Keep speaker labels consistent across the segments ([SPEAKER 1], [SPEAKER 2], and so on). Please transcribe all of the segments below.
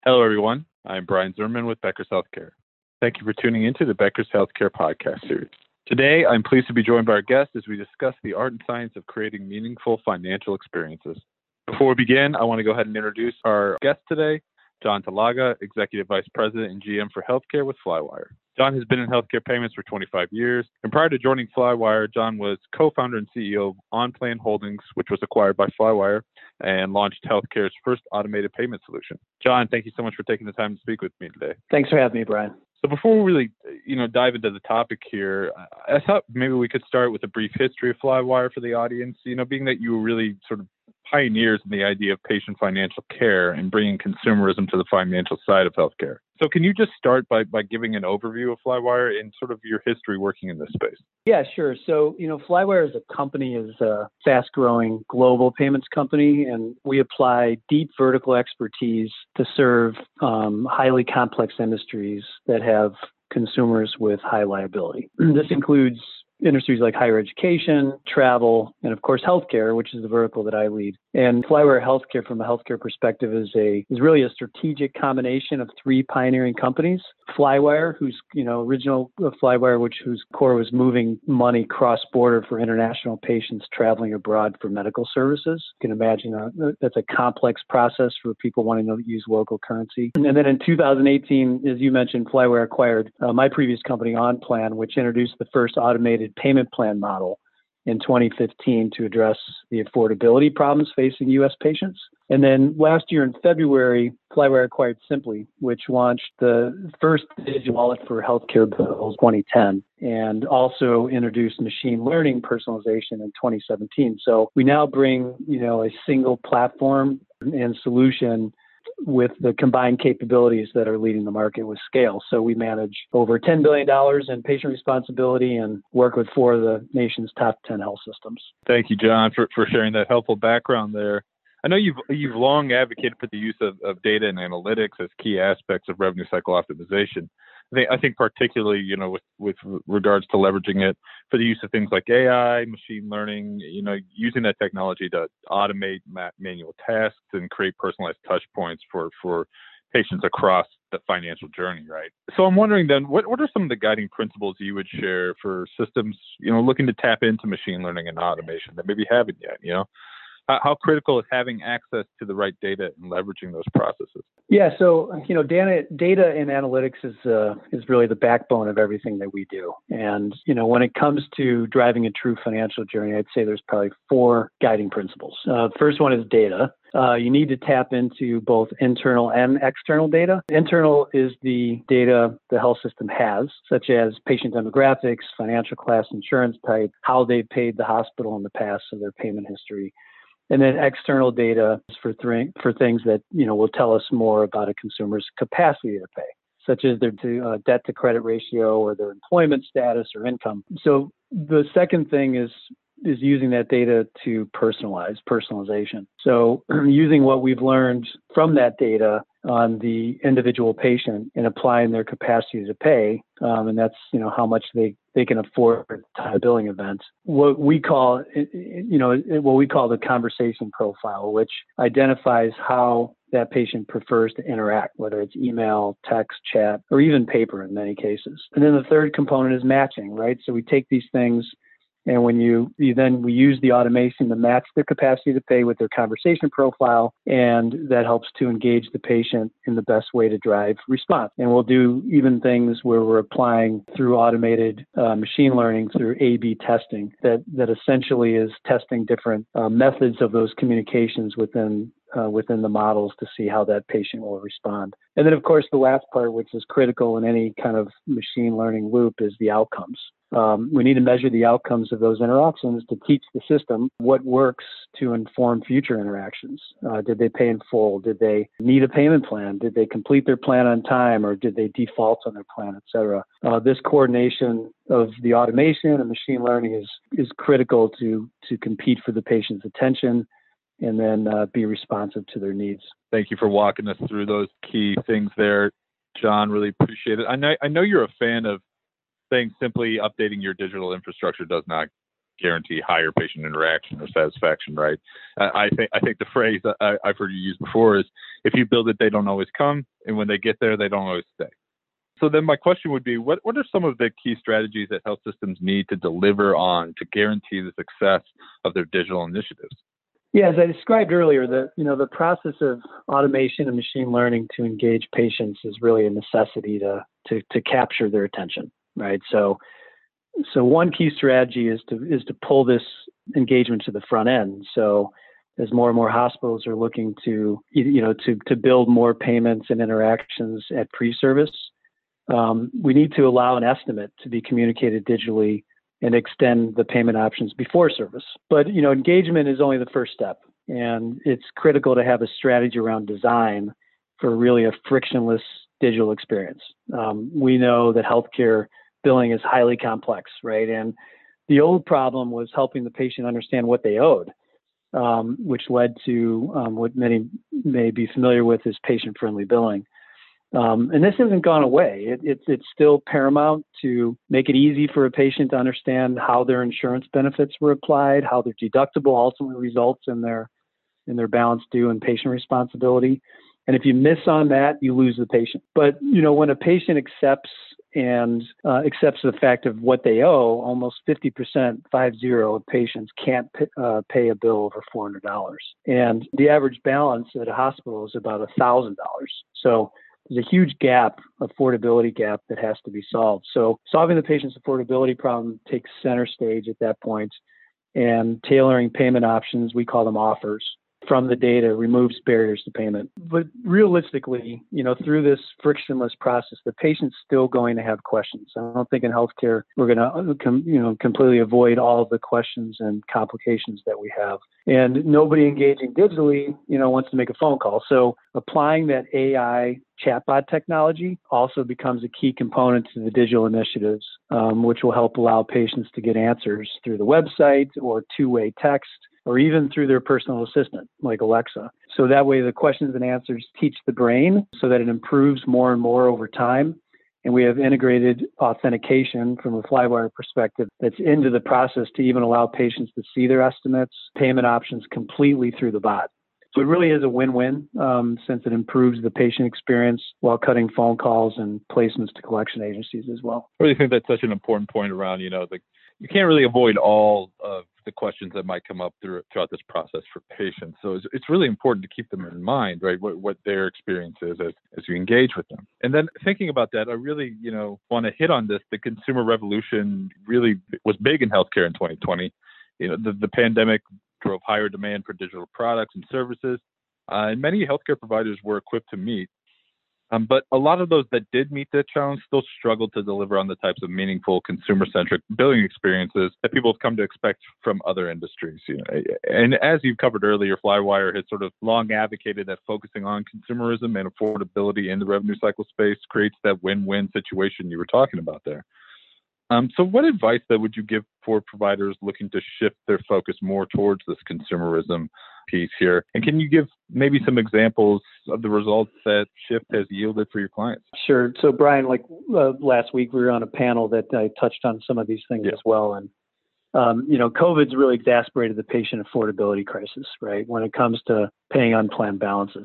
[SPEAKER 1] Hello, everyone. I'm Brian Zimmerman with Becker's Healthcare. Thank you for tuning into the Becker's Healthcare podcast series. Today, I'm pleased to be joined by our guest as we discuss the art and science of creating meaningful financial experiences. Before we begin, I want to go ahead and introduce our guest today, John Talaga, Executive Vice President and GM for Healthcare with Flywire. John has been in healthcare payments for 25 years, and prior to joining Flywire, John was co-founder and CEO of OnPlan Holdings, which was acquired by Flywire and launched healthcare's first automated payment solution. John, thank you so much for taking the time to speak with me today.
[SPEAKER 2] Thanks for having me, Brian.
[SPEAKER 1] So before we really, dive into the topic here, I thought maybe we could start with a brief history of Flywire for the audience. Being that you were really sort of pioneers in the idea of patient financial care and bringing consumerism to the financial side of healthcare. So can you just start by giving an overview of Flywire and sort of your history working in this space?
[SPEAKER 2] Yeah, sure. So, Flywire as a company is a fast-growing global payments company, and we apply deep vertical expertise to serve highly complex industries that have consumers with high liability. This includes industries like higher education, travel, and of course, healthcare, which is the vertical that I lead. And Flywire Healthcare, from a healthcare perspective, is really a strategic combination of three pioneering companies. Flywire, whose original Flywire, whose core was moving money cross-border for international patients traveling abroad for medical services. You can imagine that's a complex process for people wanting to use local currency. And then in 2018, as you mentioned, Flywire acquired my previous company, OnPlan, which introduced the first automated payment plan model in 2015 to address the affordability problems facing U.S. patients. And then last year in February, Flywire acquired Simply, which launched the first digital wallet for healthcare bills in 2010, and also introduced machine learning personalization in 2017. So we now bring, a single platform and solution with the combined capabilities that are leading the market with scale. So we manage over $10 billion in patient responsibility and work with 4 of the nation's top 10 health systems.
[SPEAKER 1] Thank you, John, for sharing that helpful background there. I know you've long advocated for the use of data and analytics as key aspects of revenue cycle optimization. I think particularly, with regards to leveraging it for the use of things like AI, machine learning, using that technology to automate manual tasks and create personalized touch points for patients across the financial journey, right? So I'm wondering then, what are some of the guiding principles you would share for systems, looking to tap into machine learning and automation that maybe haven't yet, How critical is having access to the right data and leveraging those processes?
[SPEAKER 2] Yeah, so data and analytics is really the backbone of everything that we do. And when it comes to driving a true financial journey, I'd say there's probably 4 guiding principles. First one is data. You need to tap into both internal and external data. Internal is the data the health system has, such as patient demographics, financial class, insurance type, how they've paid the hospital in the past, so their payment history. And then external data is for things that, will tell us more about a consumer's capacity to pay, such as their debt to credit ratio or their employment status or income. So the second thing is using that data to personalization. So using what we've learned from that data on the individual patient and applying their capacity to pay, and that's how much they can afford time billing events. What we call the conversation profile, which identifies how that patient prefers to interact, whether it's email, text, chat, or even paper in many cases. And then the third component is matching, right? So we take these things, and when we use the automation to match their capacity to pay with their conversation profile, and that helps to engage the patient in the best way to drive response. And we'll do even things where we're applying through automated machine learning through A/B testing that essentially is testing different methods of those communications within the models to see how that patient will respond. And then, of course, the last part, which is critical in any kind of machine learning loop, is the outcomes. We need to measure the outcomes of those interactions to teach the system what works to inform future interactions. Did they pay in full? Did they need a payment plan? Did they complete their plan on time, or did they default on their plan, et cetera? This coordination of the automation and machine learning is critical to compete for the patient's attention and then be responsive to their needs.
[SPEAKER 1] Thank you for walking us through those key things there, John. Really appreciate it. I know you're a fan of saying simply updating your digital infrastructure does not guarantee higher patient interaction or satisfaction, right? I think the phrase I've heard you use before is, if you build it, they don't always come, and when they get there, they don't always stay. So then my question would be, what are some of the key strategies that health systems need to deliver on to guarantee the success of their digital initiatives?
[SPEAKER 2] Yeah, as I described earlier, the process of automation and machine learning to engage patients is really a necessity to capture their attention, right? So one key strategy is to pull this engagement to the front end. So as more and more hospitals are looking to build more payments and interactions at pre-service, we need to allow an estimate to be communicated digitally and extend the payment options before service. But, engagement is only the first step. And it's critical to have a strategy around design for really a frictionless digital experience. We know that healthcare billing is highly complex, right? And the old problem was helping the patient understand what they owed, which led to what many may be familiar with as patient-friendly billing. And this hasn't gone away. It's still paramount to make it easy for a patient to understand how their insurance benefits were applied, how their deductible ultimately results in their balance due and patient responsibility. And if you miss on that, you lose the patient. But when a patient accepts the fact of what they owe, almost 50% of patients can't pay a bill over $400, and the average balance at a hospital is about $1,000. So there's a huge affordability gap that has to be solved. So solving the patient's affordability problem takes center stage at that point, and tailoring payment options, we call them offers, from the data removes barriers to payment. But realistically, through this frictionless process, the patient's still going to have questions. I don't think in healthcare we're going to completely avoid all of the questions and complications that we have. And nobody engaging digitally, wants to make a phone call. So applying that AI chatbot technology also becomes a key component to the digital initiatives, which will help allow patients to get answers through the website or two-way text, or even through their personal assistant, like Alexa. So that way the questions and answers teach the brain so that it improves more and more over time. And we have integrated authentication from a Flywire perspective that's into the process to even allow patients to see their estimates, payment options completely through the bot. So it really is a win-win since it improves the patient experience while cutting phone calls and placements to collection agencies as well.
[SPEAKER 1] I really think that's such an important point around, you can't really avoid all of the questions that might come up throughout this process for patients. So it's really important to keep them in mind, right? What their experience is as you engage with them. And then thinking about that, I really, want to hit on this. The consumer revolution really was big in healthcare in 2020. The pandemic drove higher demand for digital products and services, and many healthcare providers were equipped to meet. But a lot of those that did meet that challenge still struggled to deliver on the types of meaningful consumer-centric billing experiences that people have come to expect from other industries. And as you covered earlier, Flywire has sort of long advocated that focusing on consumerism and affordability in the revenue cycle space creates that win-win situation you were talking about there. So what advice then would you give for providers looking to shift their focus more towards this consumerism piece here? And can you give maybe some examples of the results that shift has yielded for your clients?
[SPEAKER 2] Sure. So Brian, last week we were on a panel that I touched on some of these things as well. And COVID's really exacerbated the patient affordability crisis, right? When it comes to paying unplanned balances.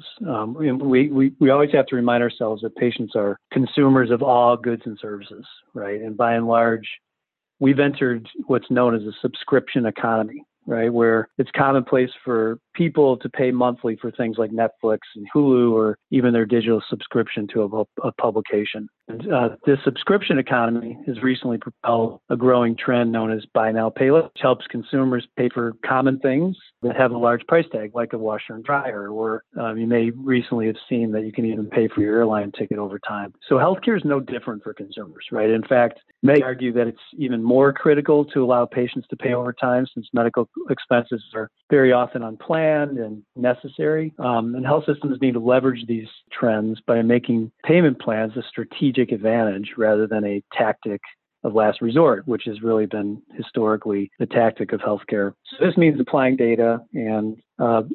[SPEAKER 2] We always have to remind ourselves that patients are consumers of all goods and services, right? And by and large, we've entered what's known as a subscription economy, right? Where it's commonplace for people to pay monthly for things like Netflix and Hulu, or even their digital subscription to a publication. And this subscription economy has recently propelled a growing trend known as buy now, pay later, which helps consumers pay for common things that have a large price tag, like a washer and dryer, or you may recently have seen that you can even pay for your airline ticket over time. So healthcare is no different for consumers, right? In fact, many argue that it's even more critical to allow patients to pay over time, since medical expenses are very often unplanned and necessary. And health systems need to leverage these trends by making payment plans a strategic advantage rather than a tactic of last resort, which has really been historically the tactic of healthcare. So this means applying data and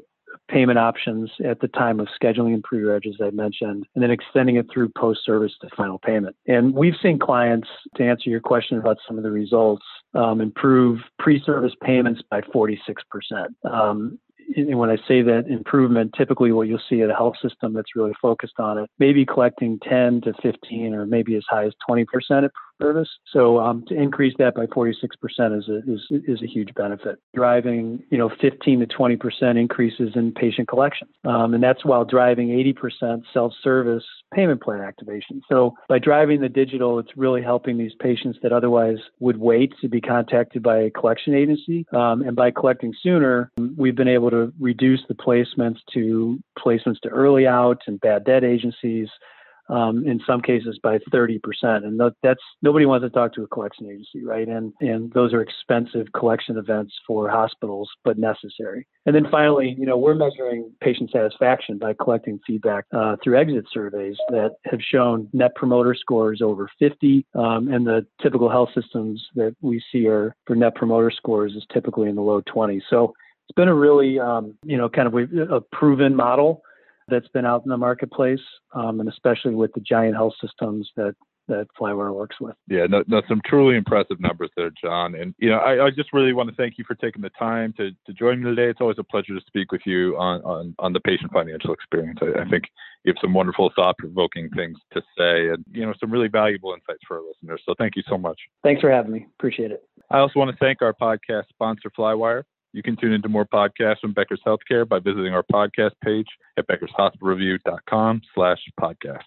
[SPEAKER 2] payment options at the time of scheduling and pre-reg, as I mentioned, and then extending it through post-service to final payment. And we've seen clients, to answer your question about some of the results, improve pre-service payments by 46%. And when I say that improvement, typically what you'll see at a health system that's really focused on it, maybe collecting 10 to 15 or maybe as high as 20% at service. So to increase that by 46% is a huge benefit. Driving 15 to 20% increases in patient collections, and that's while driving 80% self-service payment plan activation. So by driving the digital, it's really helping these patients that otherwise would wait to be contacted by a collection agency. And by collecting sooner, we've been able to reduce the placements to early out and bad debt agencies, in some cases by 30%. And that's nobody wants to talk to a collection agency, right? And those are expensive collection events for hospitals, but necessary. And then finally, we're measuring patient satisfaction by collecting feedback through exit surveys that have shown net promoter scores over 50. And the typical health systems that we see are for net promoter scores is typically in the low 20s. So it's been a really, kind of a proven model that's been out in the marketplace, and especially with the giant health systems that Flywire works with.
[SPEAKER 1] Yeah, no, some truly impressive numbers there, John. And, I just really want to thank you for taking the time to join me today. It's always a pleasure to speak with you on the patient financial experience. I think you have some wonderful, thought-provoking things to say and, some really valuable insights for our listeners. So thank you so much.
[SPEAKER 2] Thanks for having me. Appreciate it.
[SPEAKER 1] I also want to thank our podcast sponsor, Flywire. You can tune into more podcasts from Becker's Healthcare by visiting our podcast page at beckershospitalreview.com/podcast.